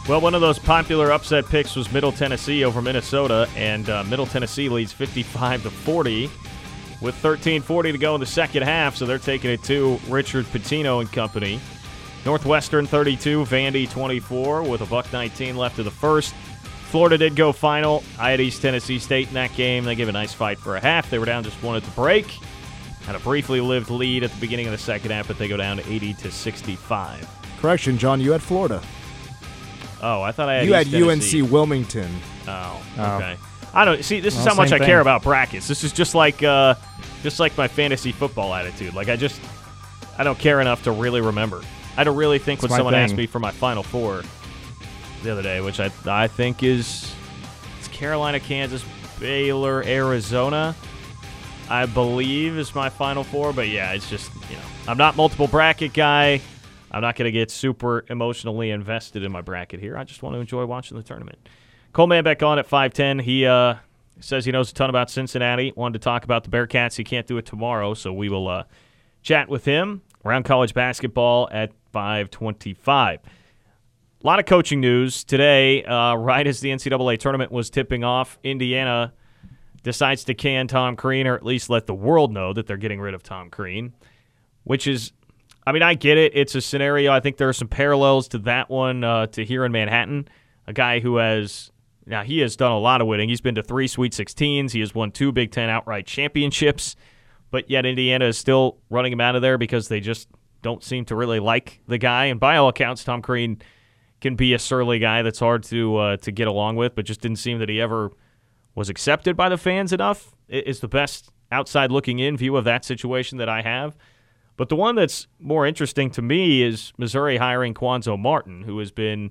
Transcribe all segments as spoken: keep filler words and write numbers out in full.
Well, one of those popular upset picks was Middle Tennessee over Minnesota, and uh, Middle Tennessee leads fifty-five to forty with thirteen forty to go in the second half, so they're taking it to Richard Pitino and company. Northwestern thirty-two, Vandy twenty-four with a buck nineteen left of the first. Florida did go final. I had East Tennessee State in that game. They gave a nice fight for a half. They were down just one at the break. Had a briefly lived lead at the beginning of the second half, but they go down to eighty to sixty-five. Correction, John, you had Florida. Oh, I thought I had You East had U N Tennessee. C Wilmington. Oh, Oh. okay. I don't see. This is Well, how much same I thing. care about brackets. This is just like, uh, just like my fantasy football attitude. Like I just, I don't care enough to really remember. I don't really think That's when my someone thing. asked me for my Final Four the other day, which I I think is it's Carolina, Kansas, Baylor, Arizona. I believe is my Final Four, but yeah, it's just you know I'm not multiple bracket guy. I'm not going to get super emotionally invested in my bracket here. I just want to enjoy watching the tournament. Cole Manbeck on at five ten. He uh, says he knows a ton about Cincinnati. Wanted to talk about the Bearcats. He can't do it tomorrow, so we will uh, chat with him around college basketball at five twenty-five. A lot of coaching news today. Uh, right as the N C double A tournament was tipping off, Indiana decides to can Tom Crean, or at least let the world know that they're getting rid of Tom Crean, which is, I mean, I get it. It's a scenario. I think there are some parallels to that one uh, to here in Manhattan. A guy who has, now he has done a lot of winning. He's been to three Sweet sixteens. He has won two Big Ten outright championships, but yet Indiana is still running him out of there because they just don't seem to really like the guy. And by all accounts, Tom Crean can be a surly guy that's hard to uh, to get along with, but just didn't seem that he ever was accepted by the fans enough. It is the best outside looking in view of that situation that I have. But the one that's more interesting to me is Missouri hiring Quanzo Martin, who has been,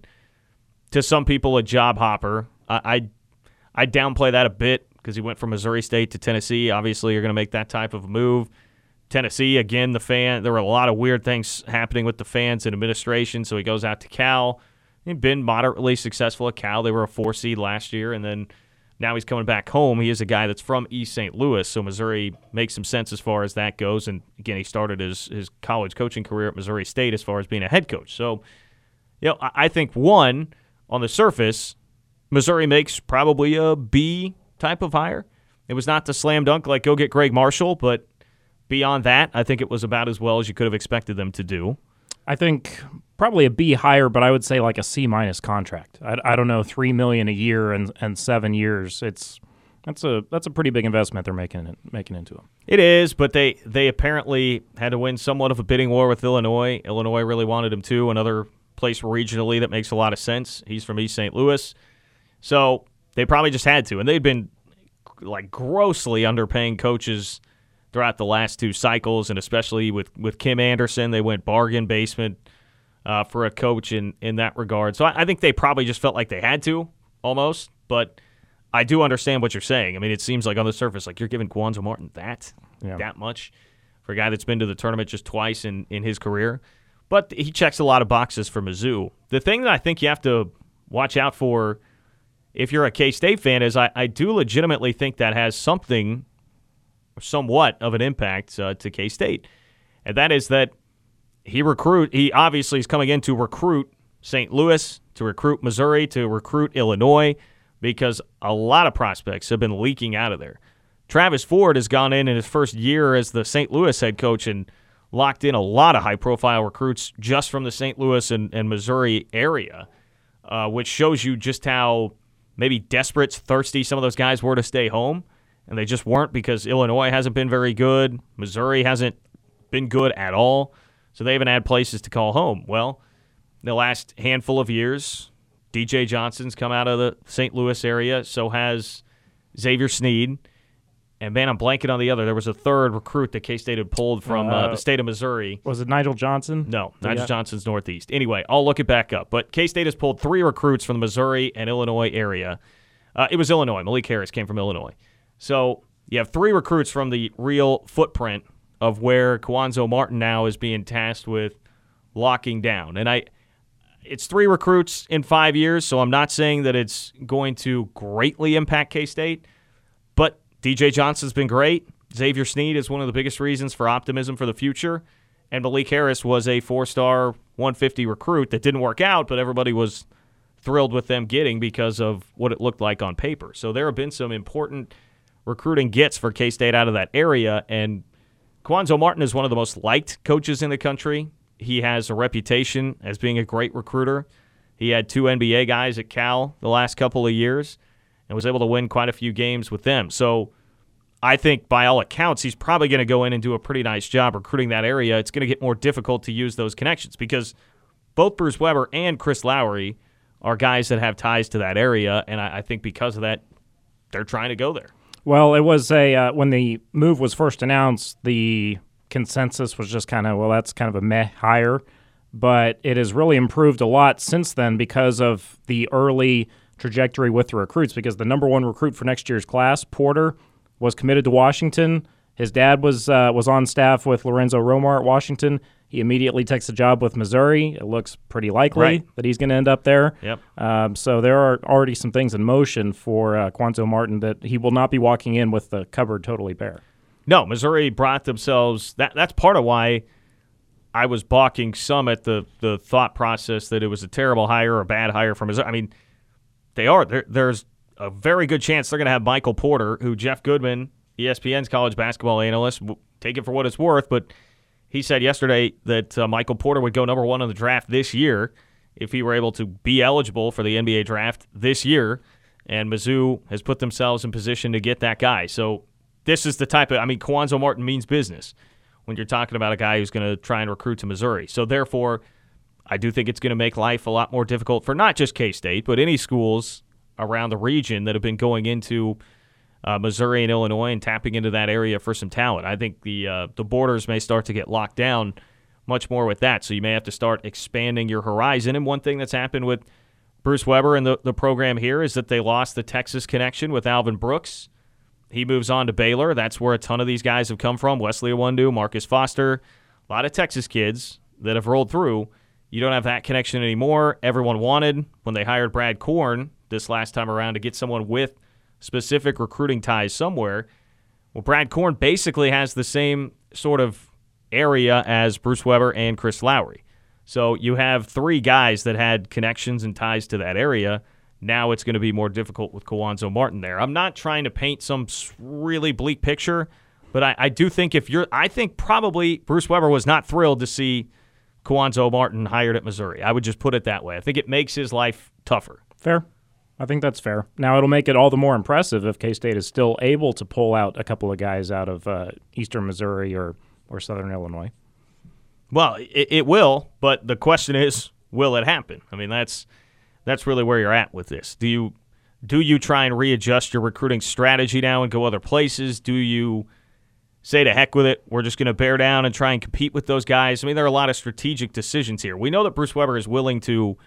to some people, a job hopper. I I, I downplay that a bit because he went from Missouri State to Tennessee. Obviously, you're going to make that type of a move. Tennessee, again, the fan. There were a lot of weird things happening with the fans and administration, so he goes out to Cal. He'd been moderately successful at Cal. They were a four seed last year, and then now he's coming back home. He is a guy that's from East Saint Louis, so Missouri makes some sense as far as that goes. And, again, he started his, his college coaching career at Missouri State as far as being a head coach. So, you know, I I think, one, on the surface, Missouri makes probably a B type of hire. It was not the slam dunk like go get Greg Marshall, but beyond that, I think it was about as well as you could have expected them to do. I think probably a B higher, but I would say like a C minus contract. I, I don't know, three million a year and and seven years. It's that's a that's a pretty big investment they're making making into him. It is, but they they apparently had to win somewhat of a bidding war with Illinois. Illinois really wanted him too. Another place regionally that makes a lot of sense. He's from East Saint Louis, so they probably just had to. And they'd been like grossly underpaying coaches throughout the last two cycles, and especially with, with Kim Anderson, they went bargain basement uh, for a coach in, in that regard. So I, I think they probably just felt like they had to, almost. But I do understand what you're saying. I mean, it seems like on the surface, like you're giving Quanzo Martin that, Yeah. that much for a guy that's been to the tournament just twice in, in his career. But he checks a lot of boxes for Mizzou. The thing that I think you have to watch out for if you're a K-State fan is I, I do legitimately think that has something somewhat of an impact uh, to K-State, and that is that he recruit. He obviously is coming in to recruit Saint Louis, to recruit Missouri, to recruit Illinois, because a lot of prospects have been leaking out of there. Travis Ford has gone in in his first year as the Saint Louis head coach and locked in a lot of high-profile recruits just from the Saint Louis and, and Missouri area, uh, which shows you just how maybe desperate, thirsty some of those guys were to stay home. And they just weren't because Illinois hasn't been very good. Missouri hasn't been good at all. So they haven't had places to call home. Well, the last handful of years, D J Johnson's come out of the Saint Louis area. So has Xavier Sneed. And, man, I'm blanking on the other. There was a third recruit that K-State had pulled from uh, Uh, the state of Missouri. Was it Nigel Johnson? No, Yeah. Nigel Johnson's Northeast. Anyway, I'll look it back up. But K-State has pulled three recruits from the Missouri and Illinois area. Uh, it was Illinois. Malik Harris came from Illinois. So you have three recruits from the real footprint of where Quanzo Martin now is being tasked with locking down. And I, it's three recruits in five years, so I'm not saying that it's going to greatly impact K-State. But D J Johnson's been great. Xavier Sneed is one of the biggest reasons for optimism for the future. And Malik Harris was a four-star, one fifty recruit that didn't work out, but everybody was thrilled with them getting because of what it looked like on paper. So there have been some important recruiting gets for K-State out of that area, and Cuonzo Martin is one of the most liked coaches in the country. He has a reputation as being a great recruiter. He had two N B A guys at Cal the last couple of years and was able to win quite a few games with them. So I think by all accounts, he's probably going to go in and do a pretty nice job recruiting that area. It's going to get more difficult to use those connections because both Bruce Weber and Chris Lowry are guys that have ties to that area, and I, I think because of that, they're trying to go there. Well, it was a uh, when the move was first announced, the consensus was just kind of, well, that's kind of a meh hire, but it has really improved a lot since then because of the early trajectory with the recruits, because the number one recruit for next year's class, Porter, was committed to Washington. His dad was uh, was on staff with Lorenzo Romar at Washington. He immediately takes a job with Missouri. It looks pretty likely right. that he's going to end up there. Yep. Um, so there are already some things in motion for uh, Cuonzo Martin that he will not be walking in with the cupboard totally bare. No, Missouri brought themselves that. That's part of why I was balking some at the, the thought process that it was a terrible hire or a bad hire from Missouri. I mean, they are. There, there's a very good chance they're going to have Michael Porter, who Jeff Goodman, E S P N's college basketball analyst, take it for what it's worth, but he said yesterday that uh, Michael Porter would go number one in the draft this year if he were able to be eligible for the N B A draft this year, and Mizzou has put themselves in position to get that guy. So this is the type of – I mean, Cuonzo Martin means business when you're talking about a guy who's going to try and recruit to Missouri. So therefore, I do think it's going to make life a lot more difficult for not just K-State, but any schools around the region that have been going into – Uh, Missouri and Illinois and tapping into that area for some talent. I think the uh, the borders may start to get locked down much more with that, so you may have to start expanding your horizon. And one thing that's happened with Bruce Weber and the, the program here is that they lost the Texas connection with Alvin Brooks. He moves on to Baylor. That's where a ton of these guys have come from. Wesley Iwundu, Marcus Foster, a lot of Texas kids that have rolled through. You don't have that connection anymore. Everyone wanted, when they hired Brad Korn this last time around, to get someone with specific recruiting ties somewhere. Well, Brad Korn basically has the same sort of area as Bruce Weber and Chris Lowry. So you have three guys that had connections and ties to that area. Now it's going to be more difficult with Cuonzo Martin there. I'm not trying to paint some really bleak picture, but I, I do think if you're – I think probably Bruce Weber was not thrilled to see Cuonzo Martin hired at Missouri. I would just put it that way. I think it makes his life tougher. Fair. I think that's fair. Now, it'll make it all the more impressive if K-State is still able to pull out a couple of guys out of uh, eastern Missouri or, or southern Illinois. Well, it, it will, but the question is, will it happen? I mean, that's that's really where you're at with this. Do you do you try and readjust your recruiting strategy now and go other places? Do you say to heck with it, we're just going to bear down and try and compete with those guys? I mean, there are a lot of strategic decisions here. We know that Bruce Weber is willing to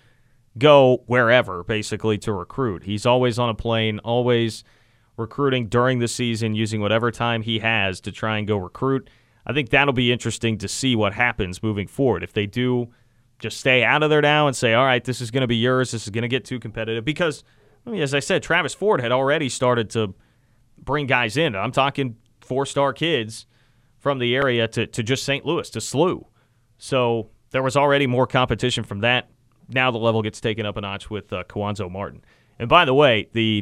go wherever, basically, to recruit. He's always on a plane, always recruiting during the season, using whatever time he has to try and go recruit. I think that'll be interesting to see what happens moving forward. If they do just stay out of there now and say, all right, this is going to be yours, this is going to get too competitive. Because, I mean, as I said, Travis Ford had already started to bring guys in. I'm talking four-star kids from the area to, to just Saint Louis, to S L U. So there was already more competition from that. Now the level gets taken up a notch with uh, Cuonzo Martin. And by the way, the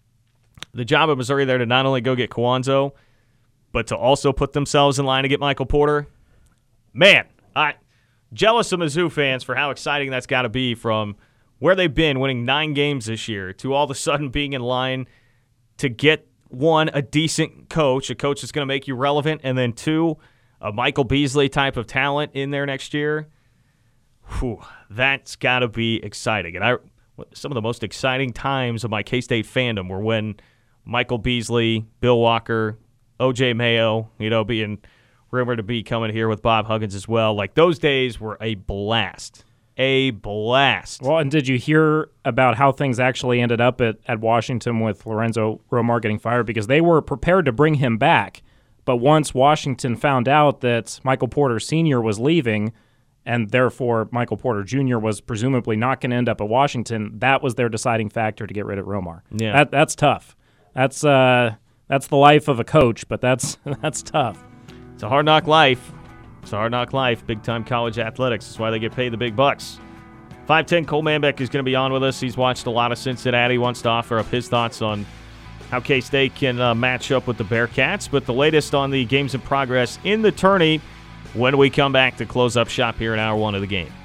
the job of Missouri there to not only go get Cuonzo, but to also put themselves in line to get Michael Porter, man, I jealous of Mizzou fans for how exciting that's got to be from where they've been winning nine games this year to all of a sudden being in line to get, one, a decent coach, a coach that's going to make you relevant, and then two, a Michael Beasley type of talent in there next year. Whew, that's got to be exciting. And I, some of the most exciting times of my K-State fandom were when Michael Beasley, Bill Walker, O J Mayo, you know, being rumored to be coming here with Bob Huggins as well. Like, those days were a blast. A blast. Well, and did you hear about how things actually ended up at, at Washington with Lorenzo Romar getting fired? Because they were prepared to bring him back, but once Washington found out that Michael Porter Senior was leaving, and therefore Michael Porter Junior was presumably not going to end up at Washington, that was their deciding factor to get rid of Romar. Yeah. That, that's tough. That's uh, that's the life of a coach, but that's that's tough. It's a hard knock life. It's a hard knock life. Big-time college athletics. That's why they get paid the big bucks. five ten Cole Manbeck is going to be on with us. He's watched a lot of Cincinnati. He wants to offer up his thoughts on how K-State can uh, match up with the Bearcats. But the latest on the games in progress in the tourney when we come back to close up shop here in hour one of the game.